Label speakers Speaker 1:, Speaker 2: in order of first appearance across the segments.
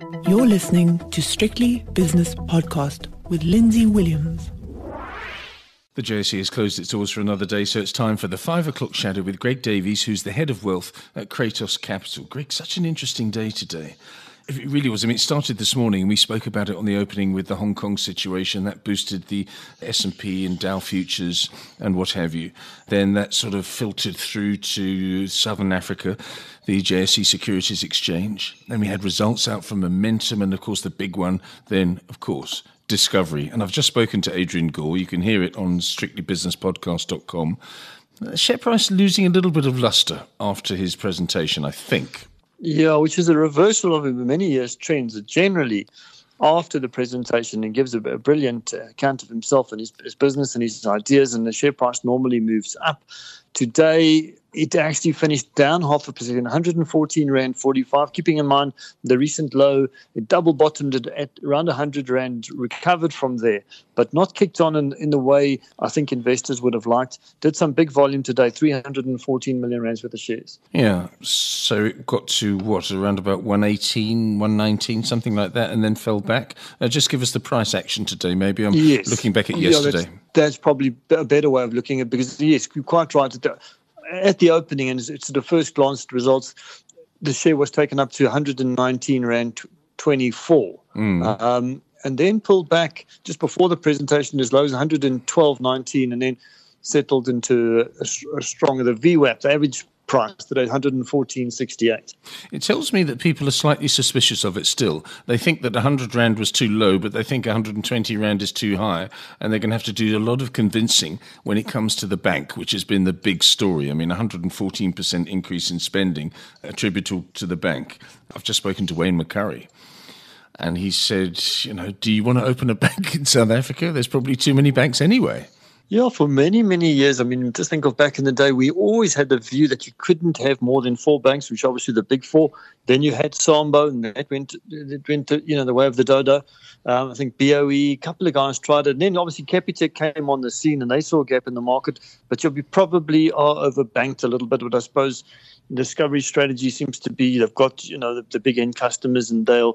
Speaker 1: You're listening to Strictly Business Podcast with Lindsay Williams.
Speaker 2: The JSE has closed its doors for another day, so it's time for the 5 o'clock shadow with Greg Davies, who's the head of wealth at Kratos Capital. Greg, such an interesting day today. It really was. I mean, it started this morning. We spoke about it on the opening with the Hong Kong situation. That boosted the S&P and Dow futures and what have you. Then that sort of filtered through to Southern Africa, the JSE Securities Exchange. Then we had results out from Momentum and, of course, the big one then, of course, Discovery. And I've just spoken to Adrian Gore. You can hear it on strictlybusinesspodcast.com. Share price losing a little bit of luster after his presentation, I think.
Speaker 3: Yeah, which is a reversal of many years' trends. Generally, after the presentation, he gives a brilliant account of himself and his business and his ideas, and the share price normally moves up. Today, it actually finished down 0.5%, 114 Rand 45. Keeping in mind the recent low, it double bottomed at around 100 Rand, recovered from there, but not kicked on in the way I think investors would have liked. Did some big volume today, 314 million Rands worth of shares.
Speaker 2: Yeah, so it got to what, around about 118, 119, something like that, and then fell back. Just give us the price action today. Maybe I'm looking back at yesterday.
Speaker 3: That's probably a better way of looking at it, because, yes, you're quite right. At the opening, and it's the first glance at results, the share was taken up to 119 Rand 24. And then pulled back just before the presentation as low as 112.19, and then settled into a stronger, the VWAP, the average price today, 114.68.
Speaker 2: It tells me that people are slightly suspicious of it still. They think that 100 Rand was too low, but they think 120 Rand is too high, and they're going to have to do a lot of convincing when it comes to the bank, which has been the big story. I mean, 114% increase in spending attributable to the bank. I've just spoken to Wayne McCurry, and he said, do you want to open a bank in South Africa? There's probably too many banks anyway.
Speaker 3: Yeah, for many, many years. I mean, just think of back in the day, we always had the view that you couldn't have more than 4 banks, which obviously the big 4. Then you had Sambo, and that went to the way of the dodo. I think BOE, a couple of guys tried it. And then obviously Capitec came on the scene, and they saw a gap in the market. But you probably are overbanked a little bit. But I suppose Discovery strategy seems to be they've got the big end customers, and they'll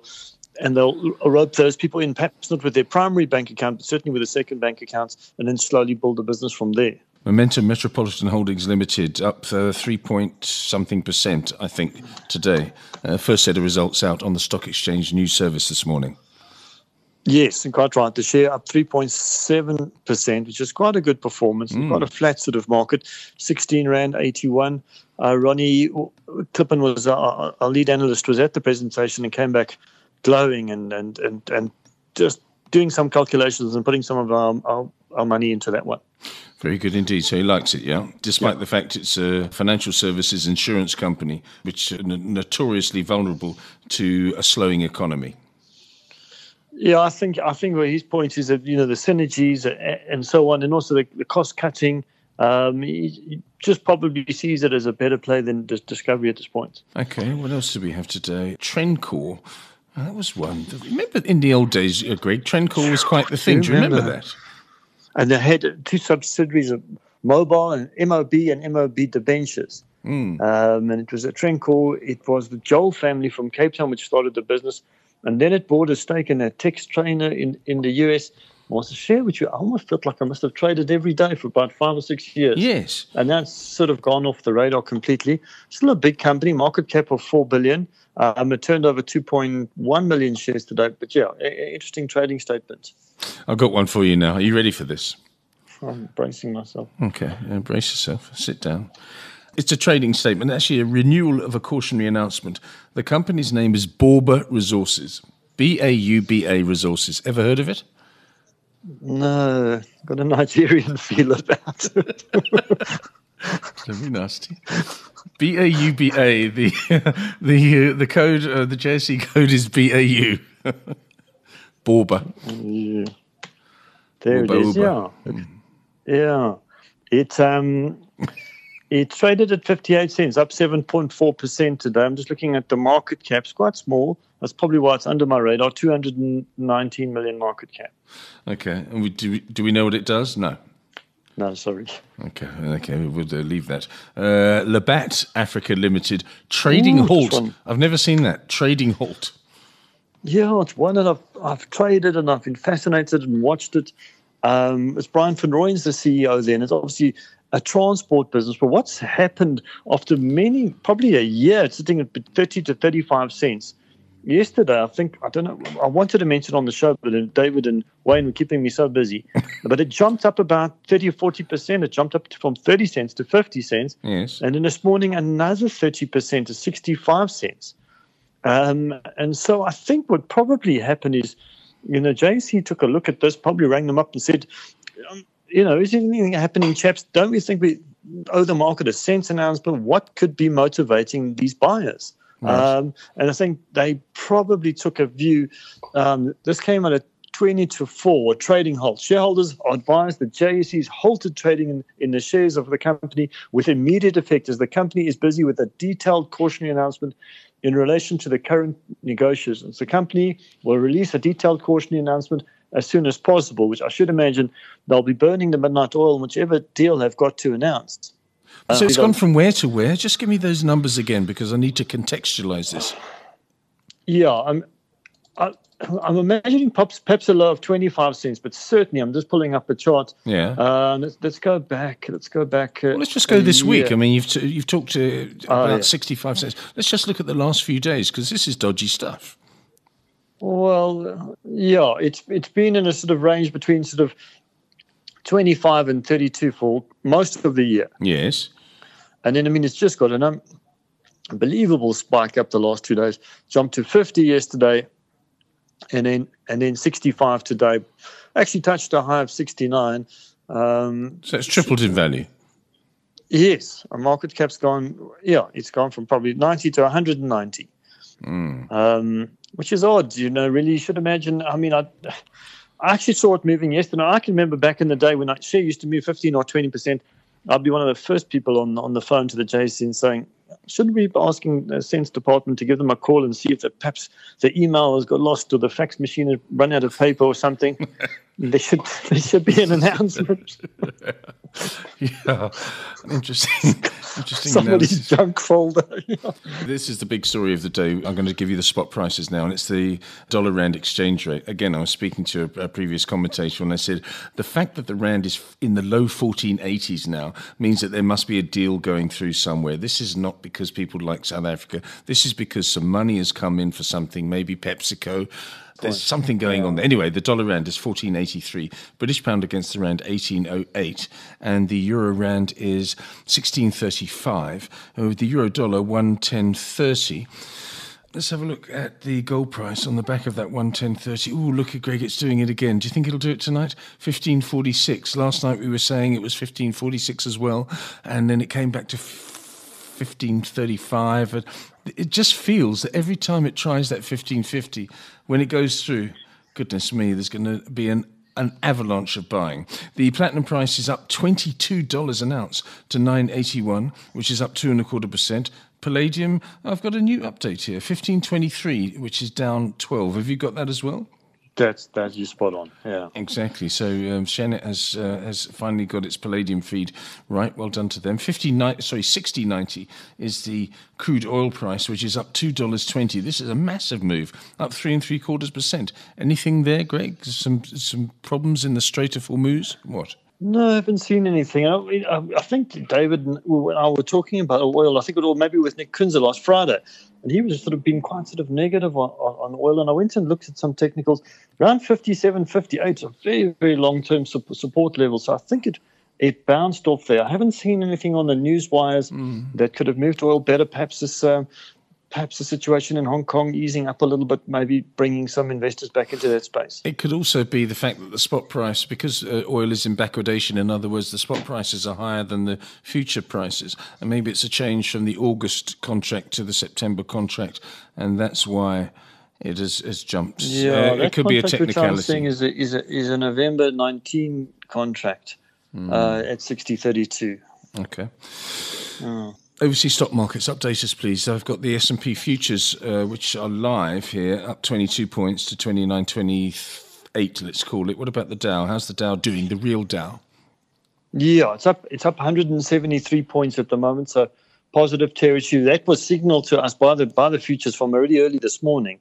Speaker 3: rope those people in, perhaps not with their primary bank account, but certainly with a second bank account, and then slowly build a business from there.
Speaker 2: Momentum Metropolitan Holdings Limited up 3-point-something%, I think, today. First set of results out on the Stock Exchange News Service this morning.
Speaker 3: Yes, and quite right. The share up 3.7%, which is quite a good performance. Quite a flat sort of market, 16 Rand 81. Ronnie Klippen was our lead analyst, was at the presentation and came back glowing and just doing some calculations and putting some of our money into that one.
Speaker 2: Very good indeed. So he likes it, yeah? Despite the fact it's a financial services insurance company, which are notoriously vulnerable to a slowing economy.
Speaker 3: Yeah, I think where his point is that, the synergies and so on, and also the cost cutting, he just probably sees it as a better play than Discovery at this point.
Speaker 2: Okay, what else do we have today? Trendcore. That was one. Remember in the old days, Greg, Trendcore was quite the thing. Do you remember that?
Speaker 3: And they had 2 subsidiaries of Mobile and MOB debentures. And it was a Trendcore. It was the Joel family from Cape Town which started the business. And then it bought a stake in a text trainer in the US. It was a share which I almost felt like I must have traded every day for about 5 or 6 years.
Speaker 2: Yes.
Speaker 3: And that's sort of gone off the radar completely. Still a big company, market cap of 4 billion. It turned over 2.1 million shares today. But yeah, interesting trading statement.
Speaker 2: I've got one for you now. Are you ready for this?
Speaker 3: I'm bracing myself.
Speaker 2: Okay, brace yourself. Sit down. It's a trading statement, actually a renewal of a cautionary announcement. The company's name is Bauba Resources. B-A-U-B-A Resources. Ever heard of it?
Speaker 3: No, got a Nigerian feel about it.
Speaker 2: Very nasty. B-A-U-B-A. The code, the JSE code is B-A-U. Bauba.
Speaker 3: Yeah. There Bauba. It is. Yeah. Yeah. It traded at 58 cents, up 7.4% today. I'm just looking at the market cap. It's quite small. That's probably why it's under my radar. 219 million market cap.
Speaker 2: Okay. And do we know what it does? No.
Speaker 3: No, sorry.
Speaker 2: Okay, we'll leave that. Labatt Africa Limited, trading halt. I've never seen that. Trading halt.
Speaker 3: Yeah, it's one that I've traded and I've been fascinated and watched it. It's Brian van Rooyen's the CEO there, and it's obviously a transport business. But what's happened after probably a year, it's sitting at 30 to 35 cents. Yesterday, I wanted to mention on the show, but David and Wayne were keeping me so busy. But it jumped up about 30 or 40%. It jumped up from 30 cents to 50 cents.
Speaker 2: Yes.
Speaker 3: And then this morning, another 30% to 65 cents. And so I think what probably happened is, JSE took a look at this, probably rang them up and said, is anything happening, chaps? Don't we think we owe the market a sense announcement? What could be motivating these buyers? Right. And I think they probably took a view. This came out at 20 to 4, a trading halt. Shareholders are advised that JSE's halted trading in the shares of the company with immediate effect as the company is busy with a detailed cautionary announcement in relation to the current negotiations. The company will release a detailed cautionary announcement as soon as possible, which I should imagine they'll be burning the midnight oil in whichever deal they've got to announce.
Speaker 2: So it's gone from where to where? Just give me those numbers again, because I need to contextualize this.
Speaker 3: Yeah, I'm imagining perhaps a low of 25 cents, but certainly I'm just pulling up a chart.
Speaker 2: Yeah.
Speaker 3: Let's go back. Well,
Speaker 2: let's just go this week. I mean, you've talked about 65 cents. Let's just look at the last few days, because this is dodgy stuff.
Speaker 3: Well, yeah, it's been in a sort of range between sort of 25 and 32 for most of the year.
Speaker 2: Yes.
Speaker 3: And then, it's just got an unbelievable spike up the last 2 days. Jumped to 50 yesterday, and then 65 today. Actually touched a high of 69.
Speaker 2: So it's tripled in value.
Speaker 3: Yes. Our market cap's it's gone from probably 90 to 190. Which is odd, really. You should imagine, I actually saw it moving yesterday. I can remember back in the day when share used to move 15 or 20%. I'd be one of the first people on the phone to the JSE and saying, shouldn't we be asking the Sense Department to give them a call and see if perhaps the email has got lost or the fax machine has run out of paper or something? There should be an announcement.
Speaker 2: Yeah, interesting.
Speaker 3: Somebody's junk folder.
Speaker 2: This is the big story of the day. I'm going to give you the spot prices now, and it's the dollar-rand exchange rate. Again, I was speaking to a previous commentator, and I said the fact that the rand is in the low 1480s now means that there must be a deal going through somewhere. This is not because people like South Africa. This is because some money has come in for something, maybe PepsiCo. There's something going on there. Anyway, the dollar rand is 14.83, British pound against the rand 18.08, and the euro rand is 16.35, with the euro dollar 110.30. Let's have a look at the gold price on the back of that 110.30. Ooh, look at Greg, it's doing it again. Do you think it'll do it tonight? 15.46. Last night we were saying it was 15.46 as well, and then it came back to 15.35. It just feels that every time it tries that 15.50, when it goes through, goodness me, there's going to be an avalanche of buying. The platinum price is up $22 an ounce to $9.81, which is up 2.25%. Palladium, I've got a new update here, 15.23, which is down 12. Have you got that as well?
Speaker 3: That's you spot on. Yeah,
Speaker 2: exactly. So Shannon has finally got its palladium feed right. Well done to them. 60.90 is the crude oil price, which is up $2.20. This is a massive move, up 3.75%. Anything there, Greg? Some problems in the Strait of Hormuz? What?
Speaker 3: No, I haven't seen anything. I think David and I were talking about oil. I think it was maybe with Nick Kunze last Friday, and he was sort of being quite sort of negative on oil. And I went and looked at some technicals. Around 57, 58 is a very, very long-term support level. So I think it bounced off there. I haven't seen anything on the news wires that could have moved oil better. Perhaps the situation in Hong Kong easing up a little bit, maybe bringing some investors back into that space.
Speaker 2: It could also be the fact that the spot price, because oil is in backwardation, in other words, the spot prices are higher than the future prices. And maybe it's a change from the August contract to the September contract, and that's why it has jumped.
Speaker 3: Yeah,
Speaker 2: it could be a technicality.
Speaker 3: Which I'm saying is a November 19 contract at 60.32.
Speaker 2: Okay. Overseas stock markets, update us, please. I've got the S&P futures, which are live here, up 22 points to 29.28, let's call it. What about the Dow? How's the Dow doing, the real Dow?
Speaker 3: Yeah, it's up 173 points at the moment, so positive territory. That was signaled to us by the futures from already early this morning.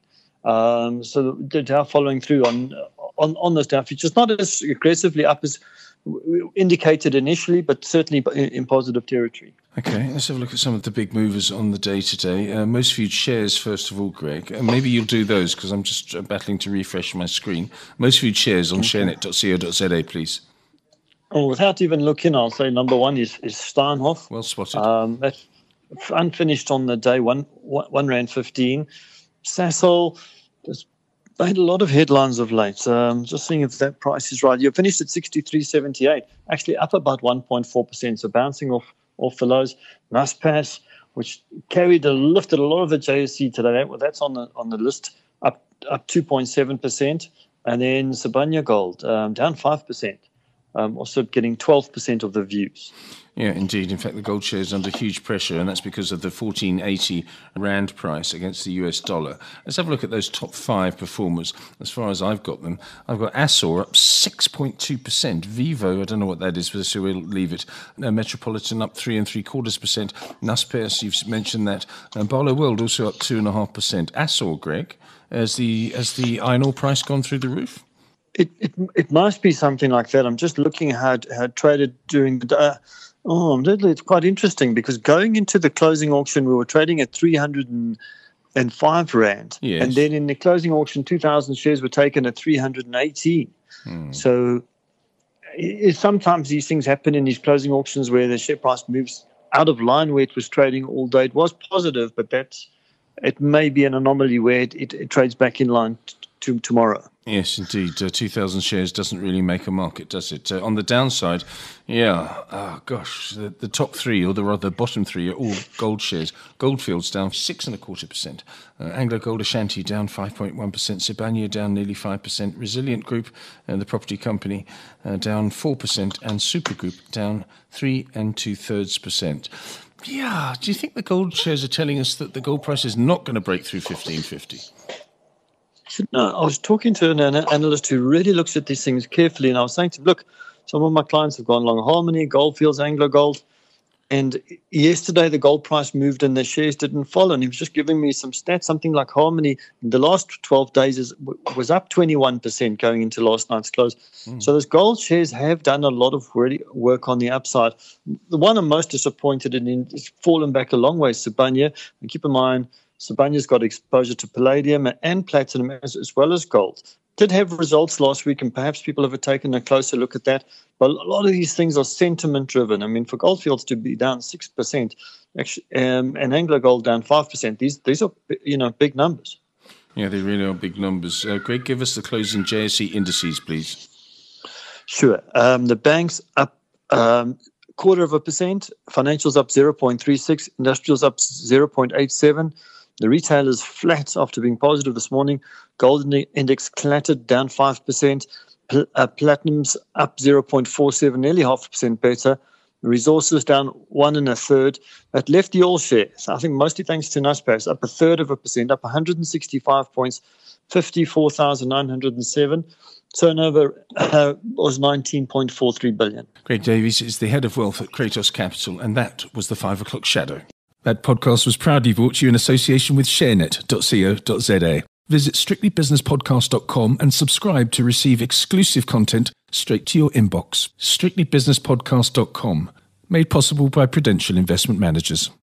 Speaker 3: So the Dow following through on those down features, not as aggressively up as indicated initially, but certainly in positive territory.
Speaker 2: Okay, let's have a look at some of the big movers on the day today. Most viewed shares, first of all, Greg. Maybe you'll do those because I'm just battling to refresh my screen. Most viewed shares on sharenet.co.za, please.
Speaker 3: Oh, without even looking, I'll say number one is Steinhoff.
Speaker 2: Well spotted.
Speaker 3: That's unfinished on the day, R1.15. Sasol has made a lot of headlines of late. Just seeing if that price is right. You finished at 63.78, actually up about 1.4%, so bouncing off the lows. Naspers, which lifted a lot of the JSE today. That's on the list, up 2.7%, and then Sibanye Gold down 5%. Also getting 12% of the views.
Speaker 2: Yeah, indeed. In fact, the gold share is under huge pressure, and that's because of the 1480 Rand price against the US dollar. Let's have a look at those top 5 performers. As far as I've got them, I've got Assor up 6.2%. Vivo, I don't know what that is, but so we'll leave it. Metropolitan up 3.75%. Naspers, you've mentioned that. And Barlow World also up 2.5%. Assor, Greg, has the iron ore price gone through the roof?
Speaker 3: It must be something like that. I'm just looking how it traded during the day. It's quite interesting because going into the closing auction, we were trading at 305 Rand.
Speaker 2: Yes.
Speaker 3: And then in the closing auction, 2,000 shares were taken at 318. So sometimes these things happen in these closing auctions where the share price moves out of line where it was trading all day. It was positive, but it may be an anomaly where it trades back in line tomorrow.
Speaker 2: Yes, indeed. 2,000 shares doesn't really make a market, does it? On the downside, the top 3, or the rather bottom 3, are all gold shares. Goldfields down 6.25%. Anglo Gold Ashanti down 5.1%. Sibanye down nearly 5%. Resilient Group, the property company, down 4%. And Super Group down 3.2%. Yeah, do you think the gold shares are telling us that the gold price is not going to break through 1550?
Speaker 3: No, I was talking to an analyst who really looks at these things carefully, and I was saying to him, look, some of my clients have gone long Harmony, Goldfields, Anglo Gold, and yesterday the gold price moved and the shares didn't follow, and he was just giving me some stats. Something like Harmony in the last 12 days was up 21% going into last night's close. So those gold shares have done a lot of work on the upside. The one I'm most disappointed in is fallen back a long way, Sibanye, and keep in mind, Sibanye's got exposure to palladium and platinum as well as gold. Did have results last week, and perhaps people have taken a closer look at that. But a lot of these things are sentiment-driven. I mean, for Goldfields to be down 6%, actually, and Anglo Gold down 5%, these are big numbers.
Speaker 2: Yeah, they really are big numbers. Greg, give us the closing JSE indices, please.
Speaker 3: Sure. The banks up 0.25%, financials up 0.36%, industrials up 0.87%. The retailers flat after being positive this morning. Gold index clattered down 5%. Platinum's up 0.47%, nearly 0.5% better. Resources down 1 1/3. That left the all shares, I think mostly thanks to Naspers, up 0.33%, up 165 points, 54,907. Turnover was 19.43 billion.
Speaker 2: Greg Davies is the head of wealth at Kratos Capital, and that was the 5 o'clock shadow. That podcast was proudly brought to you in association with sharenet.co.za. Visit strictlybusinesspodcast.com and subscribe to receive exclusive content straight to your inbox. strictlybusinesspodcast.com, made possible by Prudential Investment Managers.